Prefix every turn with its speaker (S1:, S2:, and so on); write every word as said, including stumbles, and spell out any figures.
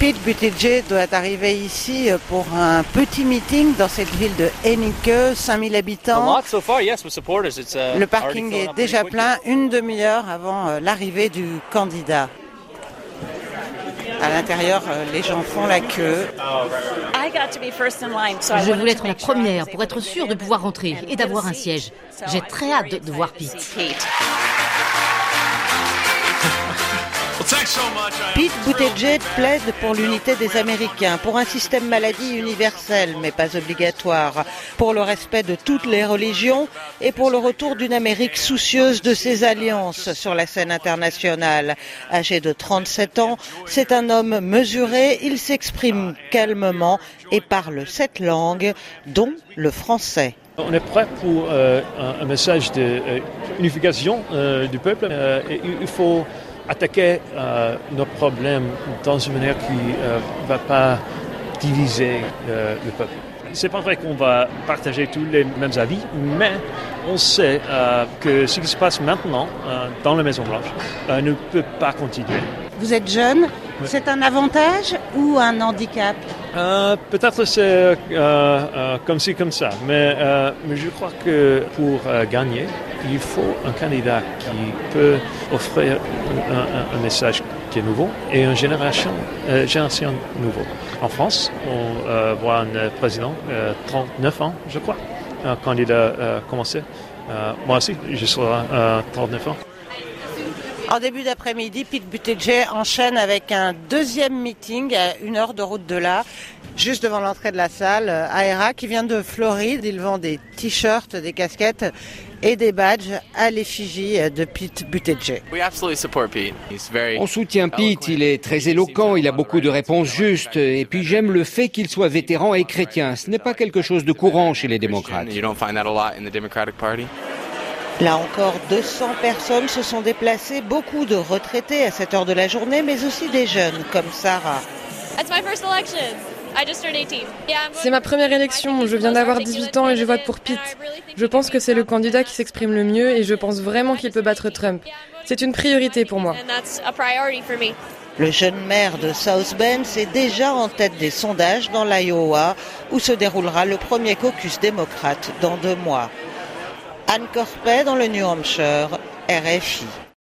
S1: Pete Buttigieg doit arriver ici pour un petit meeting dans cette ville de Hennicke, cinq mille habitants. Le parking est déjà plein une demi-heure avant l'arrivée du candidat. À l'intérieur, les gens font la queue.
S2: Je voulais être la première pour être sûre de pouvoir rentrer et d'avoir un siège. J'ai très hâte de, de voir Pete.
S1: Pete Buttigieg plaide pour l'unité des Américains, pour un système maladie universel mais pas obligatoire, pour le respect de toutes les religions et pour le retour d'une Amérique soucieuse de ses alliances sur la scène internationale. Âgé de trente-sept ans, c'est un homme mesuré, il s'exprime calmement et parle sept langues, dont le français.
S3: On est prêt pour euh, un, un message d'unification euh, euh, du peuple. Euh, et il faut attaquer euh, nos problèmes dans une manière qui ne euh, va pas diviser euh, le peuple. C'est pas vrai qu'on va partager tous les mêmes avis, mais on sait euh, que ce qui se passe maintenant euh, dans la Maison-Blanche euh, ne peut pas continuer.
S1: Vous êtes jeune, oui. C'est un avantage ou un handicap ?
S3: euh, Peut-être c'est euh, euh, comme ci, comme ça, mais, euh, mais je crois que pour euh, gagner, il faut un candidat qui peut offrir un, un, un message qui est nouveau et une génération, euh, génération nouveau. En France, on euh, voit un président, euh, trente-neuf ans, je crois, un candidat euh, commencé. Euh, moi aussi, je serai euh, trente-neuf ans.
S1: En début d'après-midi, Pete Buttigieg enchaîne avec un deuxième meeting à une heure de route de là, juste devant l'entrée de la salle. Aera, qui vient de Floride, il vend des t-shirts, des casquettes et des badges à l'effigie de Pete Buttigieg.
S4: On soutient Pete, il est très éloquent, il a beaucoup de réponses justes, et puis j'aime le fait qu'il soit vétéran et chrétien. Ce n'est pas quelque chose de courant chez les démocrates.
S1: Là encore, deux cents personnes se sont déplacées, beaucoup de retraités à cette heure de la journée, mais aussi des jeunes comme Sarah.
S5: C'est ma première élection, je viens d'avoir dix-huit ans et je vote pour Pete. Je pense que c'est le candidat qui s'exprime le mieux et je pense vraiment qu'il peut battre Trump. C'est une priorité pour moi.
S1: Le jeune maire de South Bend est déjà en tête des sondages dans l'Iowa, où se déroulera le premier caucus démocrate dans deux mois. Anne Corpet dans le New Hampshire, R F I.